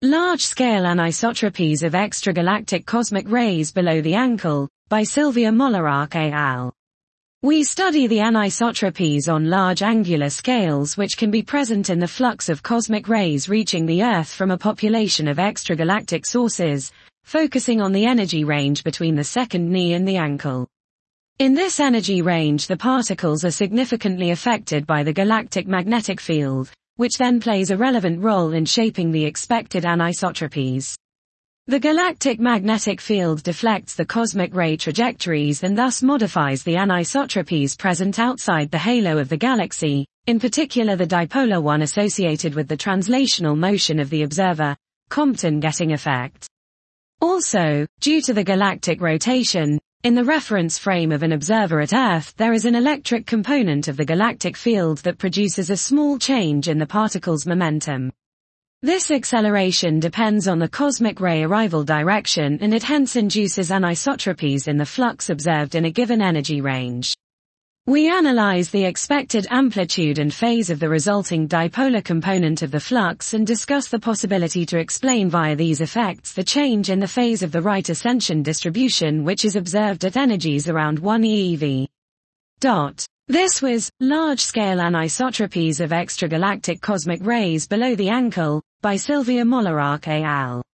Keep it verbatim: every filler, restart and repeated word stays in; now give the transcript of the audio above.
Large-Scale Anisotropies of Extragalactic Cosmic Rays Below the Ankle, by Sylvia Molarach et al. We study the anisotropies on large angular scales which can be present in the flux of cosmic rays reaching the Earth from a population of extragalactic sources, focusing on the energy range between the second knee and the ankle. In this energy range, the particles are significantly affected by the galactic magnetic field, which then plays a relevant role in shaping the expected anisotropies. The galactic magnetic field deflects the cosmic ray trajectories and thus modifies the anisotropies present outside the halo of the galaxy, in particular the dipolar one associated with the translational motion of the observer, Compton-Getting effect. Also, due to the galactic rotation, in the reference frame of an observer at Earth there is an electric component of the galactic field that produces a small change in the particle's momentum. This acceleration depends on the cosmic ray arrival direction and it hence induces anisotropies in the flux observed in a given energy range. We analyze the expected amplitude and phase of the resulting dipolar component of the flux and discuss the possibility to explain via these effects the change in the phase of the right ascension distribution which is observed at energies around one E E V. Dot. This was Large-Scale Anisotropies of Extragalactic Cosmic Rays Below the Ankle, by Sylvia Molarach et al.